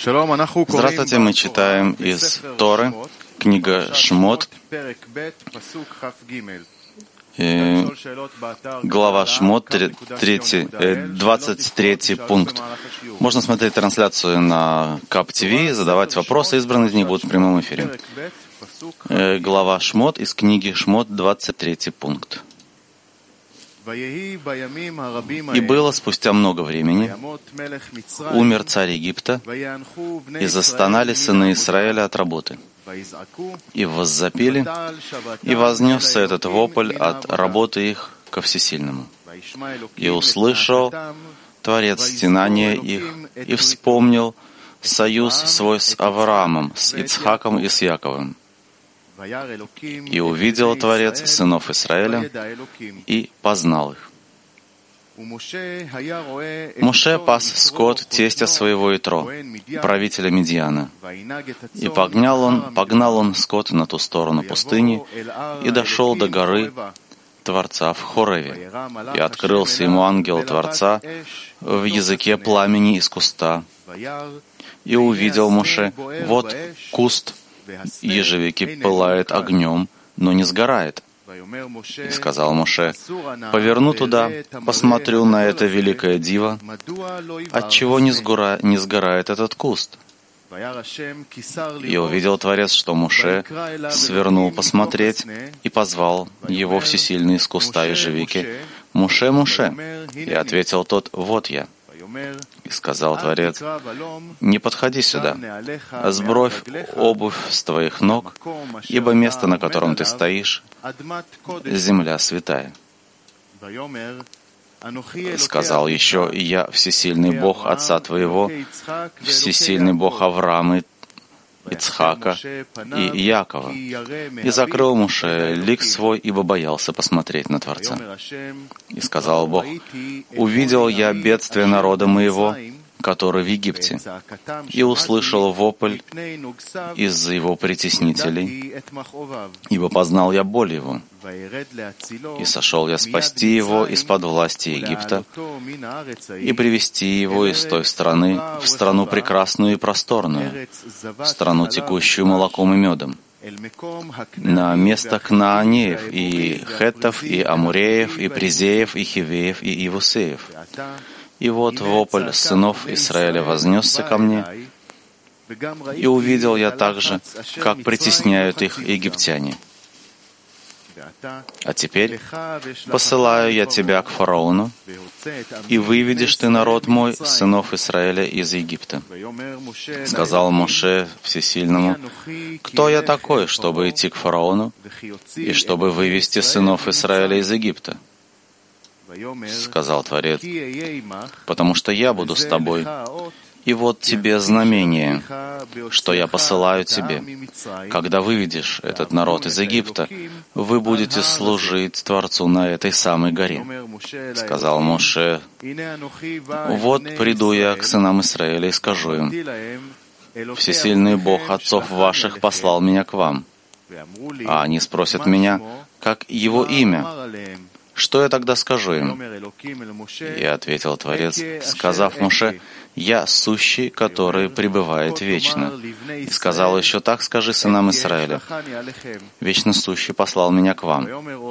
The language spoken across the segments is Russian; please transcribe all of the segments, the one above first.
Здравствуйте, мы читаем из Торы, книга Шмот, глава Шмот, 23 пункт. Можно смотреть трансляцию на КАП ТВ, задавать вопросы, избранные из них будут в прямом эфире. Глава Шмот из книги Шмот, 23 пункт. «И было спустя много времени, умер царь Египта, и застонали сыны Израиля от работы, и воззапили, и вознесся этот вопль от работы их ко Всесильному. И услышал Творец стенания их, и вспомнил союз свой с Авраамом, с Ицхаком и с Яковом. И увидел Творец сынов Израиля и познал их. Моше пас скот тестя своего Итро, правителя Мидьяна. И погнал он скот на ту сторону пустыни и дошел до горы Творца в Хореве. И открылся ему ангел Творца в языке пламени из куста. И увидел Моше, вот куст ежевики пылает огнем, но не сгорает. И сказал Моше: поверну туда, посмотрю на это великое диво, отчего не сгорает этот куст. И увидел Творец, что Моше свернул посмотреть, и позвал его Всесильный из куста ежевики: «Моше, Моше!» И ответил тот: «Вот я». И сказал Творец: «Не подходи сюда, а сбрось обувь с твоих ног, ибо место, на котором ты стоишь, земля святая». Сказал еще: «Я всесильный Бог отца твоего, всесильный Бог Авраама, Ицхака и Якова». И закрыл Моше лик свой, ибо боялся посмотреть на Творца. И сказал Бог: «Увидел я бедствие народа моего, который в Египте, и услышал вопль из-за его притеснителей, ибо познал я боль его. И сошел я спасти его из-под власти Египта и привести его из той страны в страну прекрасную и просторную, в страну, текущую молоком и медом, на место Кнаанеев, и Хеттов, и Амуреев, и Призеев, и Хивеев, и Ивусеев. И вот вопль сынов Израиля вознесся ко мне, и увидел я также, как притесняют их египтяне. А теперь посылаю я тебя к фараону, и выведешь ты народ мой, сынов Израиля, из Египта». Сказал Моше Всесильному: «Кто я такой, чтобы идти к фараону, и чтобы вывести сынов Израиля из Египта?» Сказал Творец: «Потому что я буду с тобой, и вот тебе знамение, что я посылаю тебе. Когда выведешь этот народ из Египта, вы будете служить Творцу на этой самой горе». Сказал Моше: «Вот приду я к сынам Израиля и скажу им: Всесильный Бог отцов ваших послал меня к вам. А они спросят меня, как его имя. Что я тогда скажу им?» И ответил Творец, сказав Моше: «Я сущий, который пребывает вечно». И сказал еще: «Так скажи сынам Израиля: Вечно сущий послал меня к вам».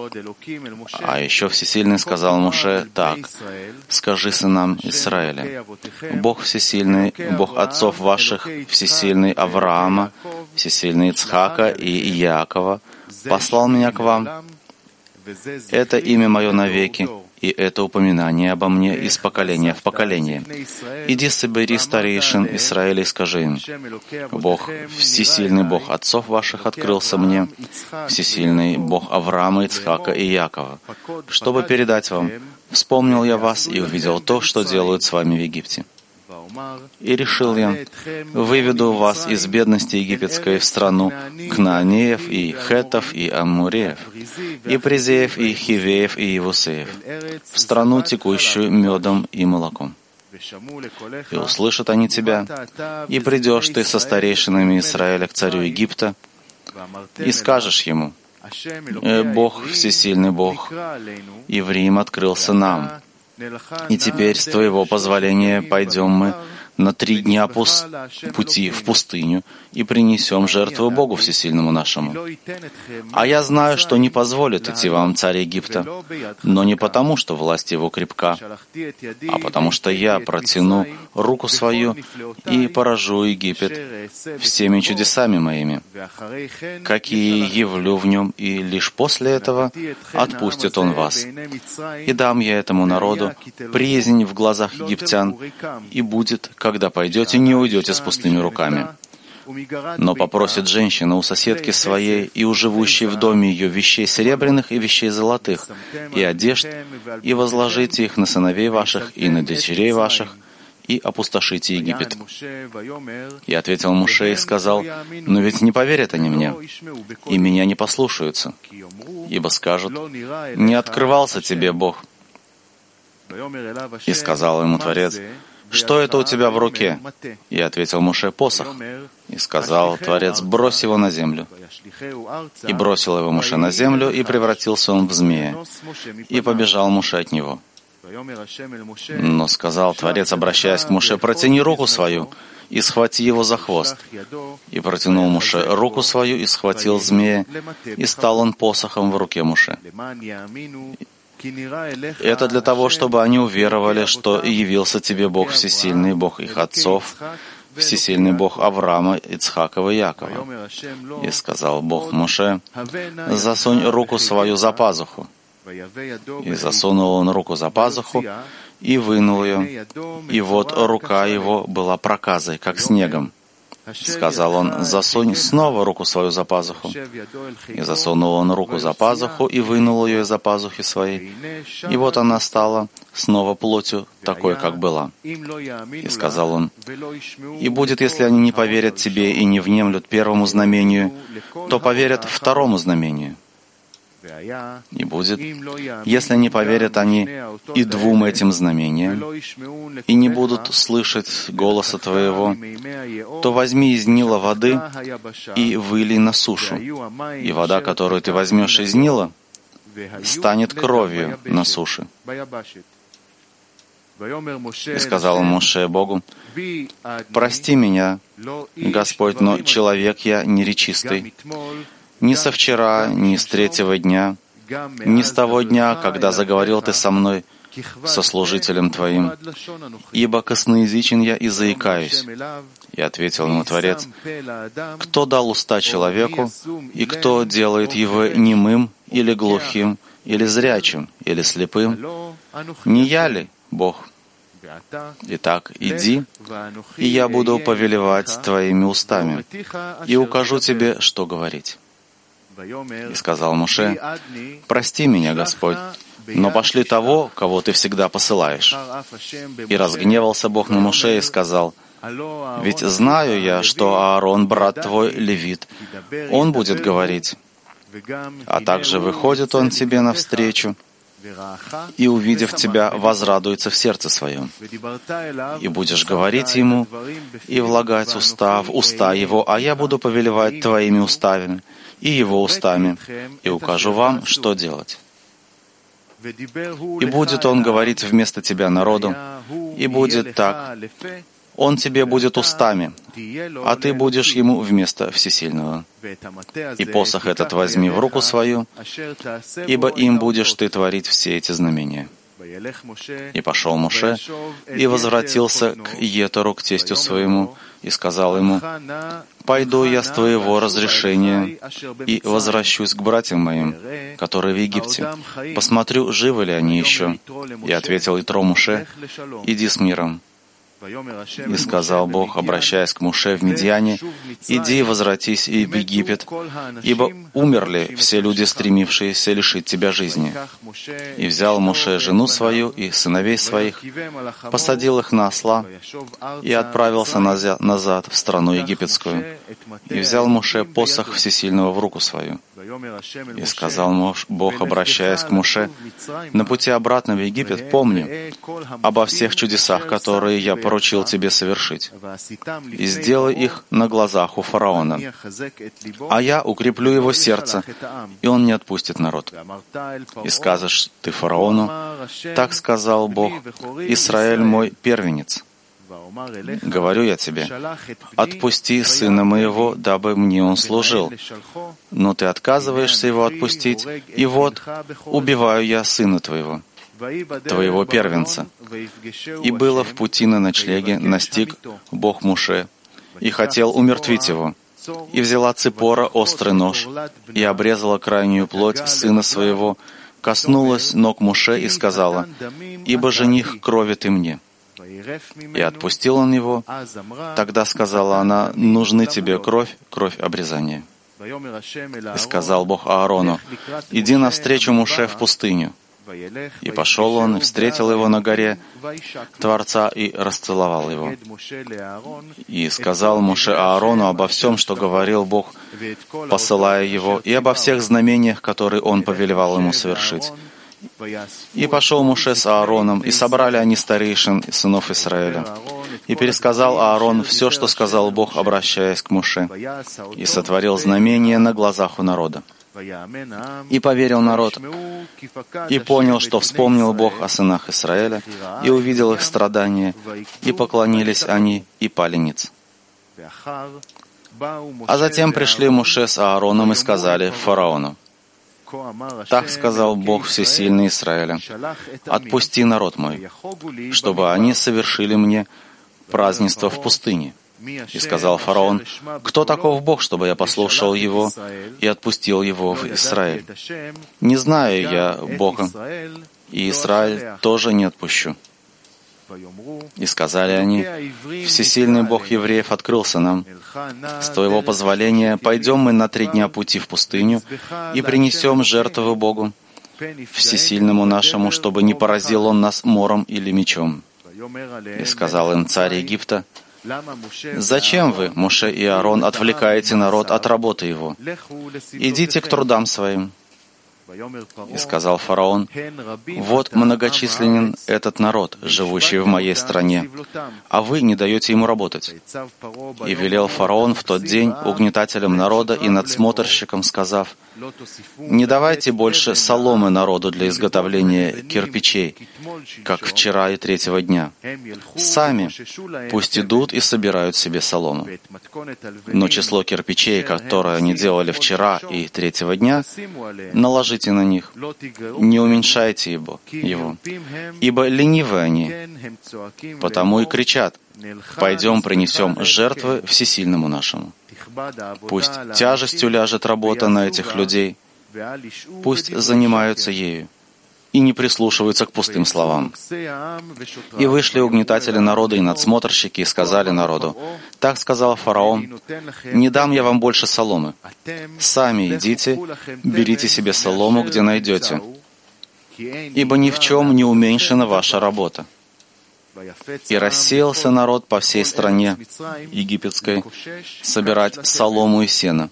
А еще Всесильный сказал Моше: «Так, скажи сынам Израиля: Бог всесильный, Бог отцов ваших, всесильный Авраама, всесильный Ицхака и Якова, послал меня к вам. Это имя мое навеки, и это упоминание обо мне из поколения в поколение. Иди собери старейшин Израиля и скажи им: Бог, всесильный Бог отцов ваших, открылся мне, всесильный Бог Авраама, Ицхака и Якова, чтобы передать вам: вспомнил я вас и увидел то, что делают с вами в Египте. И решил я: выведу вас из бедности египетской в страну Кнаанеев, и Хеттов, и Амуреев, и Призеев, и Хивеев, и Ивусеев, в страну, текущую медом и молоком. И услышат они тебя, и придешь ты со старейшинами Израиля к царю Египта, и скажешь ему: Бог, всесильный Бог, Иврим открылся нам. И теперь, с твоего позволения, пойдем мы на 3 дня пути в пустыню и принесем жертву Богу Всесильному нашему. А я знаю, что не позволит идти вам царь Египта, но не потому, что власть его крепка, а потому что я протяну руку свою и поражу Египет всеми чудесами моими, какие явлю в нем, и лишь после этого отпустит он вас. И дам я этому народу приязнь в глазах египтян, и будет, когда пойдете, не уйдете с пустыми руками. Но попросит женщина у соседки своей и у живущей в доме ее вещей серебряных и вещей золотых, и одежд, и возложите их на сыновей ваших и на дочерей ваших, и опустошите Египет. И ответил Моше и сказал: но ведь не поверят они мне, и меня не послушаются, ибо скажут: не открывался тебе Бог. И сказал ему Творец: что это у тебя в руке? И ответил Моше: посох. И сказал Творец: брось его на землю. И бросил его Моше на землю, и превратился он в змея. И побежал Моше от него. Но сказал Творец, обращаясь к Моше: протяни руку свою и схвати его за хвост. И протянул Моше руку свою и схватил змея, и стал он посохом в руке Моше. Это для того, чтобы они уверовали, что явился тебе Бог Всесильный, Бог их отцов, Всесильный Бог Авраама, Ицхакова и Якова. И сказал Бог Моше: засунь руку свою за пазуху. И засунул он руку за пазуху, и вынул ее, и вот рука его была проказой, как снегом. Сказал он: засунь снова руку свою за пазуху. И засунул он руку за пазуху, и вынул ее из-за пазухи своей. И вот она стала снова плотью, такой, как была. И сказал он: и будет, если они не поверят тебе и не внемлют первому знамению, то поверят второму знамению. И будет, если не поверят они и 2 этим знамениям, и не будут слышать голоса твоего, то возьми из Нила воды и вылей на сушу, и вода, которую ты возьмешь из Нила, станет кровью на суше. И сказал Моше Богу: прости меня, Господь, но человек я неречистый, ни со вчера, ни с 3-го дня, ни с того дня, когда заговорил ты со мной, со служителем твоим, ибо косноязычен я и заикаюсь. И ответил ему Творец: кто дал уста человеку, и кто делает его немым, или глухим, или зрячим, или слепым? Не я ли, Бог? Итак, иди, и я буду повелевать твоими устами, и укажу тебе, что говорить. И сказал Моше: прости меня, Господь, но пошли того, кого ты всегда посылаешь. И разгневался Бог на Моше и сказал: ведь знаю я, что Аарон, брат твой, левит, он будет говорить, а также выходит он тебе навстречу, и, увидев тебя, возрадуется в сердце своем. И будешь говорить ему и влагать уста в уста его, а я буду повелевать твоими уставами и его устами, и укажу вам, что делать. И будет он говорить вместо тебя народу, и будет так: он тебе будет устами, а ты будешь ему вместо Всесильного. И посох этот возьми в руку свою, ибо им будешь ты творить все эти знамения. И пошел Моше, и возвратился к Етору, к тестю своему, и сказал ему: «Пойду я с твоего разрешения и возвращусь к братьям моим, которые в Египте. Посмотрю, живы ли они еще». И ответил Итро Моше: «Иди с миром». И сказал Бог, обращаясь к Моше в Мидьяне: «Иди, возвратись и в Египет, ибо умерли все люди, стремившиеся лишить тебя жизни». И взял Моше жену свою и сыновей своих, посадил их на осла и отправился назад в страну египетскую. И взял Моше посох Всесильного в руку свою. И сказал Бог, обращаясь к Моше: «На пути обратно в Египет помни обо всех чудесах, которые я поручил тебе совершить, и сделай их на глазах у фараона, а я укреплю его сердце, и он не отпустит народ. И скажешь ты фараону: так сказал Бог: Израиль мой первенец, говорю я тебе, отпусти сына моего, дабы мне он служил. Но ты отказываешься его отпустить, и вот убиваю я сына твоего, твоего первенца. И было в пути на ночлеге, настиг Бог Моше, и хотел умертвить его. И взяла Ципора острый нож, и обрезала крайнюю плоть сына своего, коснулась ног Моше и сказала: «Ибо жених крови ты мне». И отпустил он его. Тогда сказала она: «Нужны тебе кровь, кровь обрезания». И сказал Бог Аарону: «Иди навстречу Моше в пустыню». И пошел он, и встретил его на горе Творца, и расцеловал его. И сказал Моше Аарону обо всем, что говорил Бог, посылая его, и обо всех знамениях, которые он повелевал ему совершить. И пошел Моше с Аароном, и собрали они старейшин и сынов Израиля. И пересказал Аарон все, что сказал Бог, обращаясь к Моше, и сотворил знамения на глазах у народа. И поверил народ, и понял, что вспомнил Бог о сынах Израиля, и увидел их страдания, и поклонились они, и пали ниц. А затем пришли Моше с Аароном и сказали фараону: «Так сказал Бог Всесильный Израиля: отпусти народ мой, чтобы они совершили мне празднество в пустыне». И сказал фараон: «Кто таков Бог, чтобы я послушал его и отпустил его в Израиль? Не знаю я Бога, и Израиль тоже не отпущу». И сказали они: «Всесильный Бог евреев открылся нам. С твоего позволения пойдем мы на 3 дня пути в пустыню и принесем жертву Богу Всесильному нашему, чтобы не поразил он нас мором или мечом». И сказал им царь Египта: «Зачем вы, Моше и Аарон, отвлекаете народ от работы его? Идите к трудам своим». И сказал фараон: «Вот многочисленен этот народ, живущий в моей стране, а вы не даете ему работать». И велел фараон в тот день угнетателям народа и надсмотрщикам, сказав: «Не давайте больше соломы народу для изготовления кирпичей, как вчера и 3-го дня. Сами пусть идут и собирают себе солому. Но число кирпичей, которые они делали вчера и 3-го дня, наложите на них, не уменьшайте его, ибо ленивы они, потому и кричат: пойдем принесем жертвы Всесильному нашему. Пусть тяжестью ляжет работа на этих людей, пусть занимаются ею и не прислушиваются к пустым словам». И вышли угнетатели народа и надсмотрщики и сказали народу: «Так сказал фараон: не дам я вам больше соломы. Сами идите, берите себе солому, где найдете, ибо ни в чем не уменьшена ваша работа». И рассеялся народ по всей стране египетской собирать солому и сено.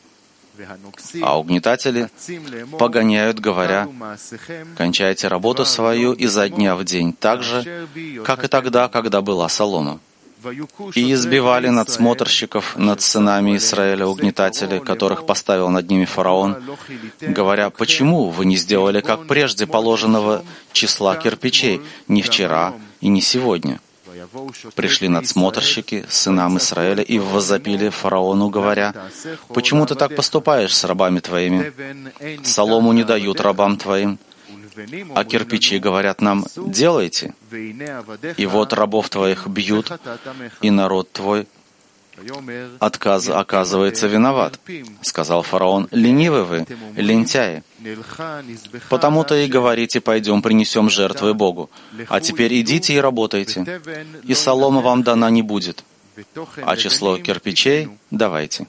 А угнетатели погоняют, говоря: «Кончайте работу свою изо дня в день, так же, как и тогда, когда была солома». И избивали надсмотрщиков над сынами Израиля угнетатели, которых поставил над ними фараон, говоря: «Почему вы не сделали, как прежде положенного числа кирпичей, ни вчера и не сегодня?» Пришли надсмотрщики сынам Израиля и воззапили фараону, говоря: «Почему ты так поступаешь с рабами твоими? Солому не дают рабам твоим, а кирпичи говорят нам: делайте. И вот рабов твоих бьют, и народ твой оказывается виноват». Сказал фараон: «Ленивы вы, лентяи. Потому-то и говорите: пойдем принесем жертвы Богу. А теперь идите и работайте, и солома вам дана не будет, а число кирпичей давайте».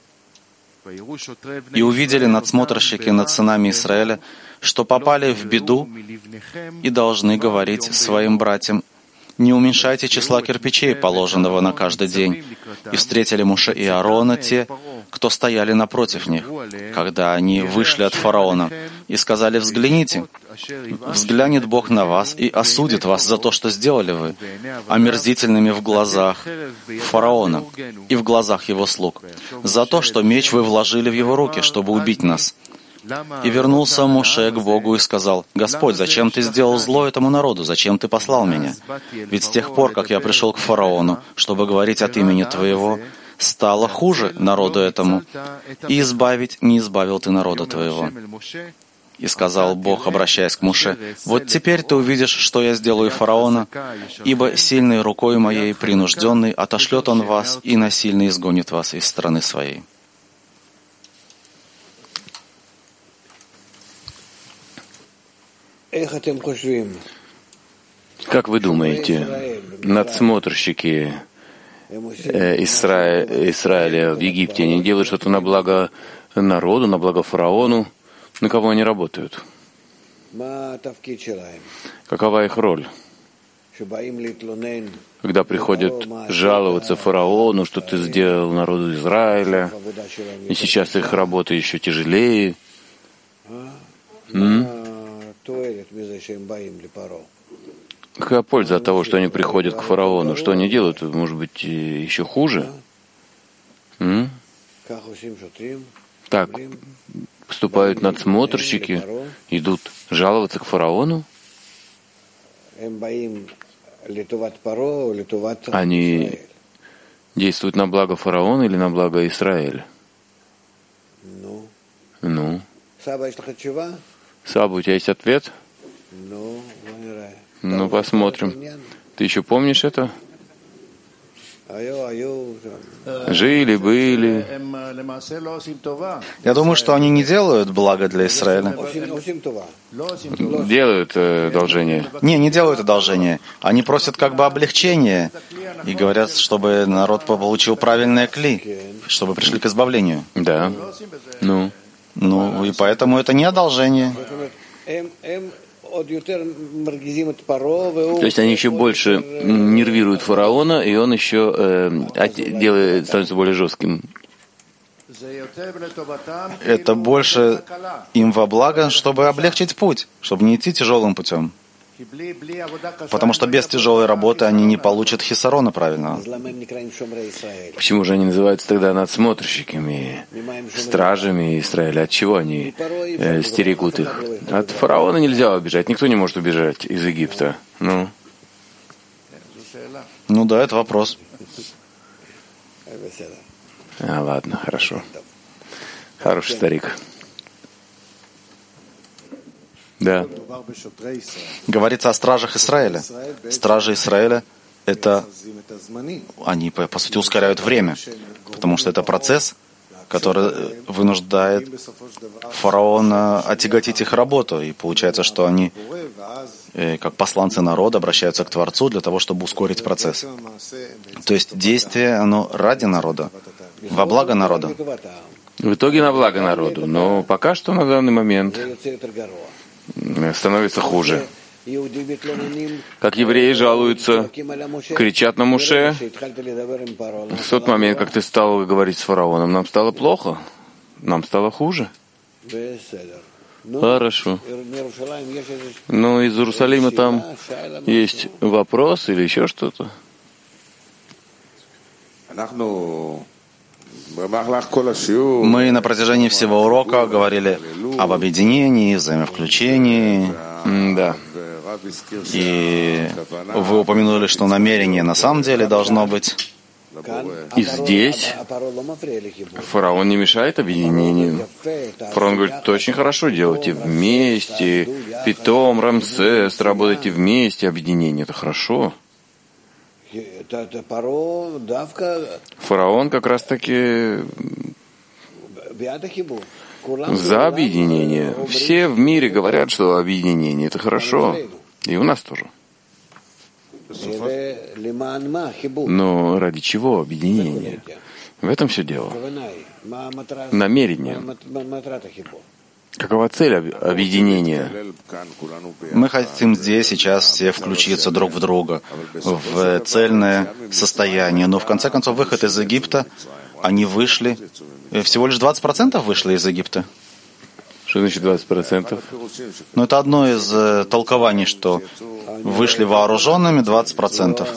И увидели надсмотрщики над сынами Израиля, что попали в беду, и должны говорить своим братьям: «Не уменьшайте числа кирпичей, положенного на каждый день». И встретили Моше и Аарона те, кто стояли напротив них, когда они вышли от фараона, и сказали: «Взгляните, взглянет Бог на вас и осудит вас за то, что сделали вы, омерзительными в глазах фараона и в глазах его слуг, за то, что меч вы вложили в его руки, чтобы убить нас. И вернулся Моше к Богу и сказал: «Господь, зачем ты сделал зло этому народу? Зачем ты послал меня? Ведь с тех пор, как я пришел к фараону, чтобы говорить от имени Твоего, стало хуже народу этому, и избавить не избавил ты народа Твоего». И сказал Бог, обращаясь к Моше: «Вот теперь ты увидишь, что я сделаю фараона, ибо сильной рукой моей принужденный отошлет он вас и насильно изгонит вас из страны своей». Как вы думаете, надсмотрщики Израиля в Египте, они делают что-то на благо народу, на благо фараону? На кого они работают? Какова их роль? Когда приходят жаловаться фараону, что ты сделал народу Израиля, и сейчас их работа еще тяжелее. Какая польза от того, что они приходят к фараону? Что они делают? Может быть, еще хуже? Так поступают надсмотрщики, идут жаловаться к фараону? Они действуют на благо фараона или на благо Израиля? Ну? Саба, у тебя есть ответ? Ну, посмотрим. Ты еще помнишь это? Жили-были. Я думаю, что они не делают благо для Израиля. Делают одолжение. Не делают одолжение. Они просят как бы облегчения и говорят, чтобы народ получил правильное кли, чтобы пришли к избавлению. Да. Ну, и поэтому это не одолжение. То есть они еще больше нервируют фараона, и он еще становится более жестким. Это больше им во благо, чтобы облегчить путь, чтобы не идти тяжелым путем. Потому что без тяжелой работы они не получат хисарона правильного. Почему же они называются тогда надсмотрщиками, стражами Израиля? От чего они стерегут их? От фараона нельзя убежать, никто не может убежать из Египта. Ну да, это вопрос. Ладно, хорошо. Хороший старик. Да. Говорится о стражах Израиля. Стражи Израиля — это они, по сути, ускоряют время, потому что это процесс, который вынуждает фараона отяготить их работу. И получается, что они, как посланцы народа, обращаются к Творцу для того, чтобы ускорить процесс. То есть действие, оно ради народа, во благо народа. В итоге на благо народу, но пока что на данный момент становится хуже. Как евреи жалуются, кричат на Моше. В тот момент, как ты стал говорить с фараоном, нам стало плохо, нам стало хуже. Хорошо. Но из Иерусалима там есть вопрос или еще что-то? Мы на протяжении всего урока говорили об объединении, взаимовключении. Да. И вы упомянули, что намерение на самом деле должно быть. И здесь фараон не мешает объединению. Фараон говорит, это очень хорошо, делайте вместе. Питом, Рамсес, работайте вместе, объединение, это хорошо. Фараон как раз-таки за объединение. Все в мире говорят, что объединение — это хорошо. И у нас тоже. Но ради чего объединение? В этом все дело. Намерение. Какова цель объединения? Мы хотим здесь сейчас все включиться друг в друга, в цельное состояние. Но в конце концов, выход из Египта, они вышли, всего лишь 20% вышли из Египта. Что значит 20%? Ну, это одно из толкований, что вышли вооруженными 20%.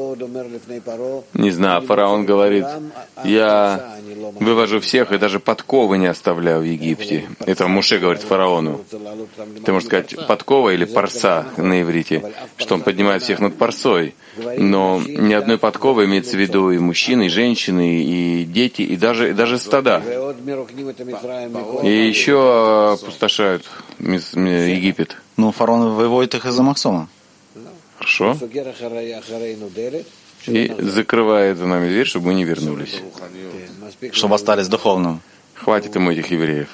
Не знаю, фараон говорит, я вывожу всех и даже подковы не оставляю в Египте. Это Моше говорит фараону. Ты можешь сказать подкова или парса на иврите, что он поднимает всех над парсой. Но ни одной подковы имеется в виду и мужчины, и женщины, и дети, и даже стада. И еще опустошают Египет. Ну, фараон выводит их из-за Махсома. Хорошо. И закрывает за нами дверь, чтобы мы не вернулись. Чтобы остались духовным. Хватит ему этих евреев.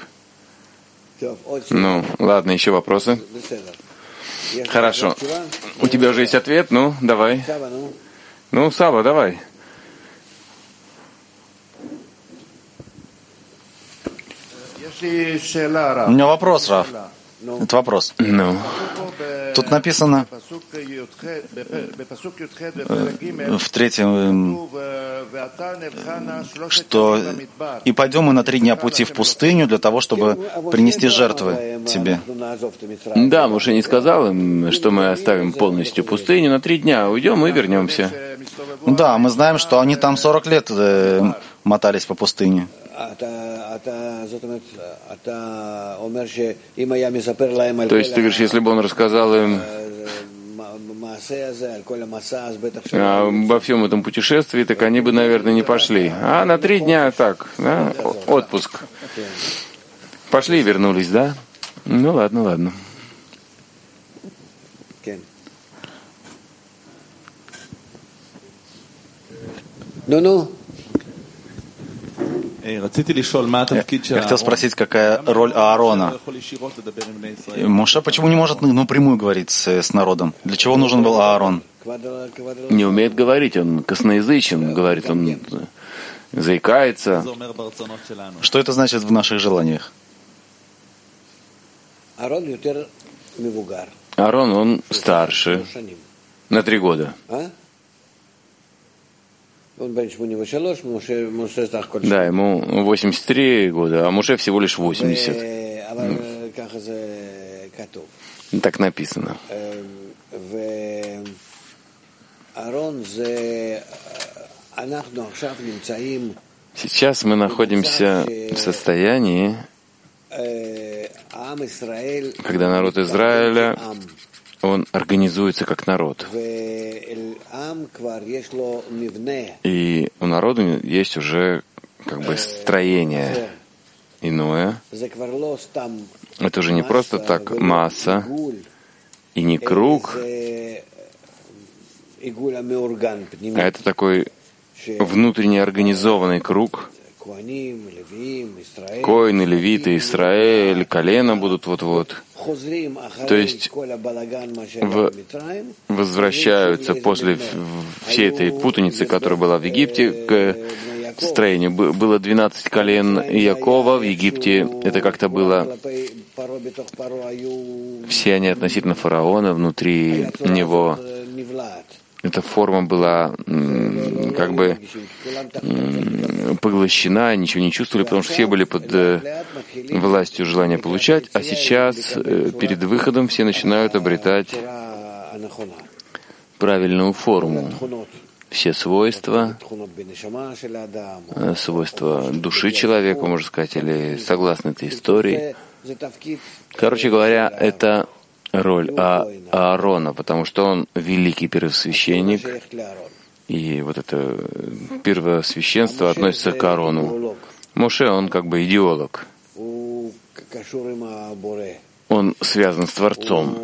Ну, ладно, еще вопросы? Хорошо. У тебя уже есть ответ? Ну, давай. Ну, Саба, давай. У меня вопрос, Рав. Это вопрос. Ну. Тут написано в третьем, что «И пойдем мы на 3 дня пути в пустыню для того, чтобы принести жертвы тебе». Да, Моше не сказал им, что мы оставим полностью пустыню. На 3 дня уйдем и вернемся. Да, мы знаем, что они там 40 лет мотались по пустыне. То есть ты говоришь, если бы он рассказал им обо всем этом путешествии, так они бы, наверное, не пошли. А на 3 дня так, да, отпуск. Пошли и вернулись, да? Ну ладно, ладно. Ну-ну. Я хотел спросить, какая роль Аарона. Моше почему не может напрямую говорить с народом? Для чего нужен был Аарон? Не умеет говорить, он косноязычен, говорит, он заикается. Что это значит в наших желаниях? Аарон, он старше, на 3 года. Да, ему 83 года, а Моше всего лишь 80. Так написано. Сейчас мы находимся в состоянии, когда народ Израиля, он организуется как народ. И у народа есть уже как бы строение иное. Это уже не просто так масса и не круг, а это такой внутренне организованный круг. Коины, левиты, Израиль, колено будут вот-вот. То есть возвращаются после всей этой путаницы, которая была в Египте, к строению. Было 12 колен Якова в Египте. Это как-то было... Все они относительно фараона, внутри него. Эта форма была как бы поглощена, ничего не чувствовали, потому что все были под властью желания получать, а сейчас перед выходом все начинают обретать правильную форму. Все свойства души человека, можно сказать, или согласно этой истории. Короче говоря, это роль Аарона, потому что он великий первосвященник, и вот это первосвященство относится к Аарону. Моше, он как бы идеолог. Он связан с Творцом.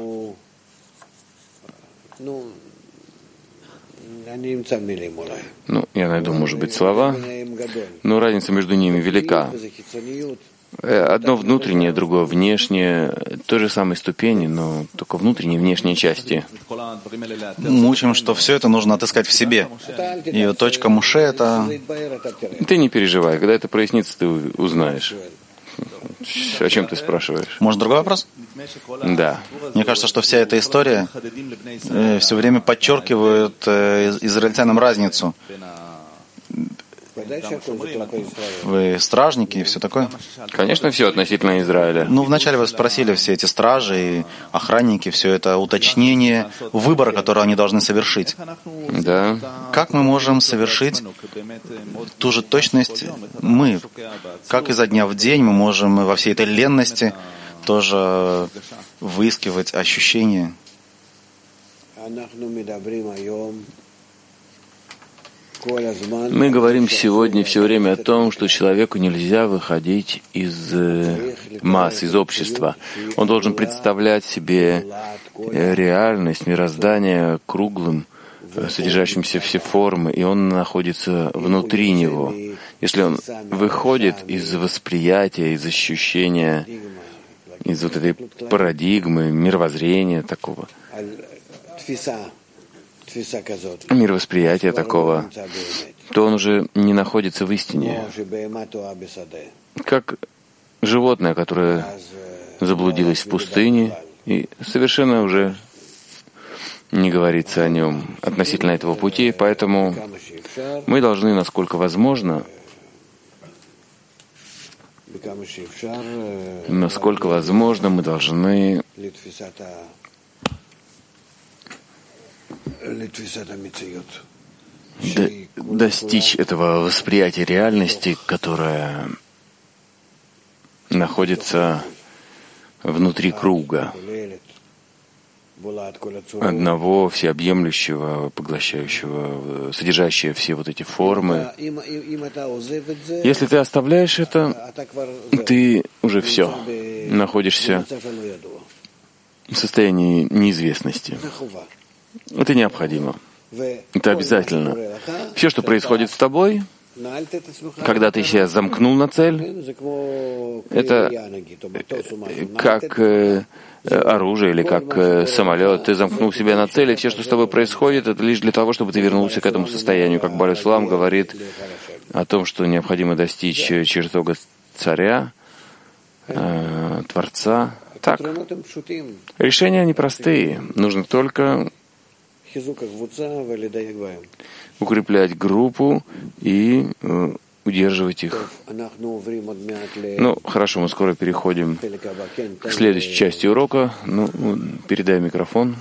Ну, я найду, может быть, слова, но разница между ними велика. Одно внутреннее, другое внешнее, той же самой ступени, но только внутренние и внешние части. Мы учим, что все это нужно отыскать в себе. И точка Моше — это... Ты не переживай, когда это прояснится, ты узнаешь. О чем ты спрашиваешь? Может, другой вопрос? Да. Мне кажется, что вся эта история все время подчеркивает израильтянам разницу Вы стражники и все такое? Конечно, все относительно Израиля. Ну, вначале вы спросили, все эти стражи и охранники, все это уточнение выбора, который они должны совершить. Да. Как мы можем совершить ту же точность мы? Как изо дня в день мы можем во всей этой ленности тоже выискивать ощущения? Мы говорим сегодня все время о том, что человеку нельзя выходить из масс, из общества. Он должен представлять себе реальность, мироздание круглым, содержащимся все формы, и он находится внутри него. Если он выходит из восприятия, из ощущения, из вот этой парадигмы, мировоззрения такого, мировосприятия такого, то он уже не находится в истине. Как животное, которое заблудилось в пустыне, и совершенно уже не говорится о нем относительно этого пути, поэтому мы должны, насколько возможно, мы должны достичь этого восприятия реальности, которая находится внутри круга, одного всеобъемлющего, поглощающего, содержащего все вот эти формы. Если ты оставляешь это, ты уже все, находишься в состоянии неизвестности. Это необходимо. Это обязательно. Все, что происходит с тобой, когда ты себя замкнул на цель, это как оружие или как самолет. Ты замкнул себя на цель, и все, что с тобой происходит, это лишь для того, чтобы ты вернулся к этому состоянию. Как Баль Сулам говорит о том, что необходимо достичь чертога царя, Творца. Так, решения непростые. Нужно только укреплять группу и удерживать их. Ну, хорошо, мы скоро переходим к следующей части урока. Ну, передай микрофон.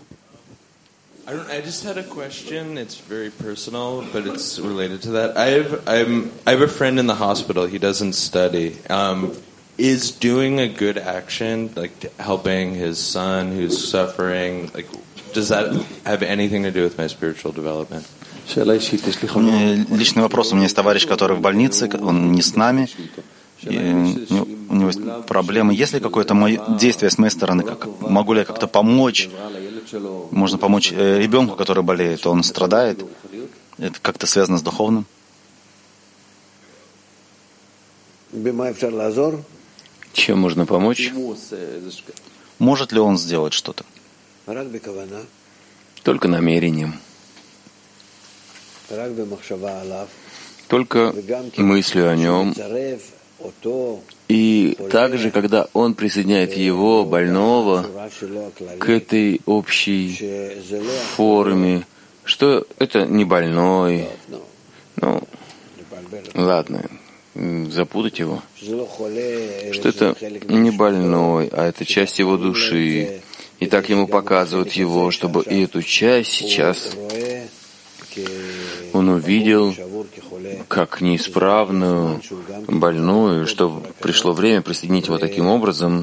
I just had a question. It's very personal, but it's related to that. I have a friend in the hospital. He doesn't study. Is doing a good action, like helping his son who's suffering, like, does that have anything to do with my spiritual development? Личный вопрос. У меня есть товарищ, который в больнице, он не с нами. И у него есть проблемы. Есть ли какое-то действие с моей стороны? Могу ли я как-то помочь? Можно помочь ребенку, который болеет, он страдает. Это как-то связано с духовным? Чем можно помочь? Может ли он сделать что-то? Только намерением. Только мыслью о нем. И также, когда он присоединяет его, больного, к этой общей форме, что это не больной, ну, ладно, запутать его, что это не больной, а это часть его души. И так ему показывают его, чтобы и эту часть сейчас он увидел как неисправную, больную, что пришло время присоединить его таким образом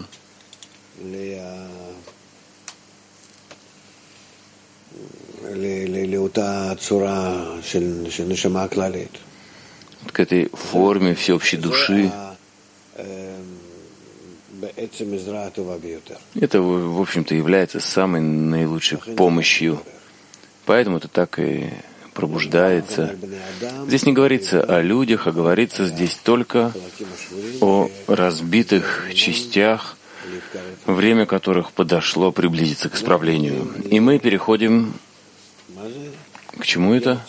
к этой форме всеобщей души. Это, в общем-то, является самой наилучшей помощью. Поэтому это так и пробуждается. Здесь не говорится о людях, а говорится здесь только о разбитых частях, время которых подошло приблизиться к исправлению. И мы переходим к чему это?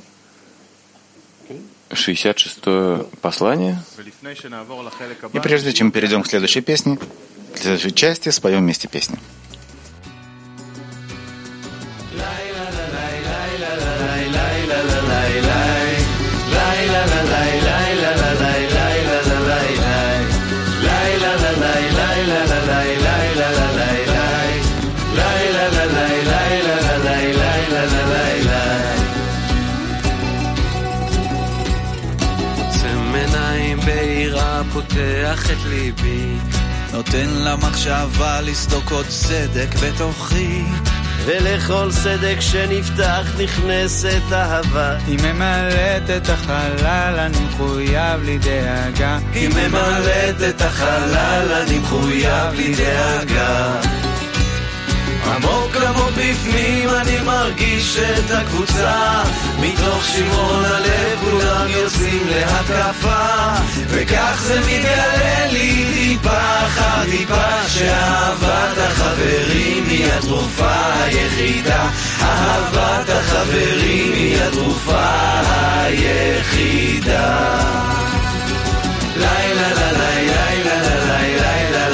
66-е послание. И прежде чем перейдем к следующей песне, к следующей части, споем вместе песню. La ביראה פותח את ליבי, נותן למחשבה לסדוק עוד צדק בתוכי, ולכל סדק שנפתח נכנסת אהבה. היא ממלאת את החלל, אני מחויב לי דאגה. היא ממלאת את החלל, אני מחויב לי דאגה. עמוק עמוק בפנים אני מרגיש את הקבוצה, מתוך שברון הלב כולם יוצאים להתקפה, וכך זה מתגלה לי טיפה אחר טיפה, שאהבת החברים היא התרופה היחידה. אהבת החברים היא התרופה היחידה. לילה לילה לילה לילה לילה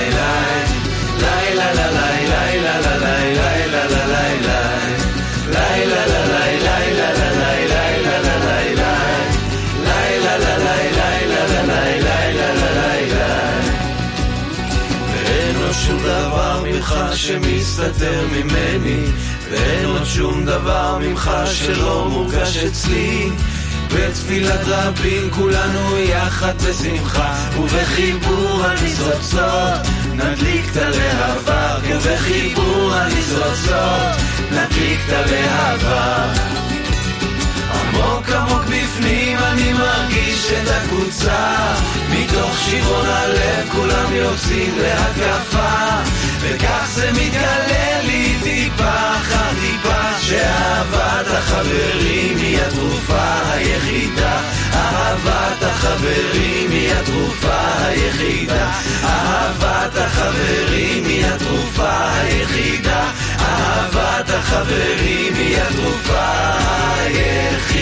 שום דבר ממך שמסתתר ממני, ואין עוד שום דבר ממך שלא מורגש אצלי. בתפילת רבים כולנו יחד בשמחה, ובחיבור הניצוצות נדליק את הלהבה, ובחיבור הניצוצות נדליק את הלהבה. עמוק עמוק בפנים אני מרגיש את הקבוצה, מתוך שברון הלב כולם יוצאים להתקפה, וכך זה מתגלה לי טיפה אחר טיפה, שאהבת החברים היא התרופה היחידה. אהבת החברים היא התרופה היחידה. אהבת החברים היא התרופה היחידה. אהבת החברים היא התרופה היחידה.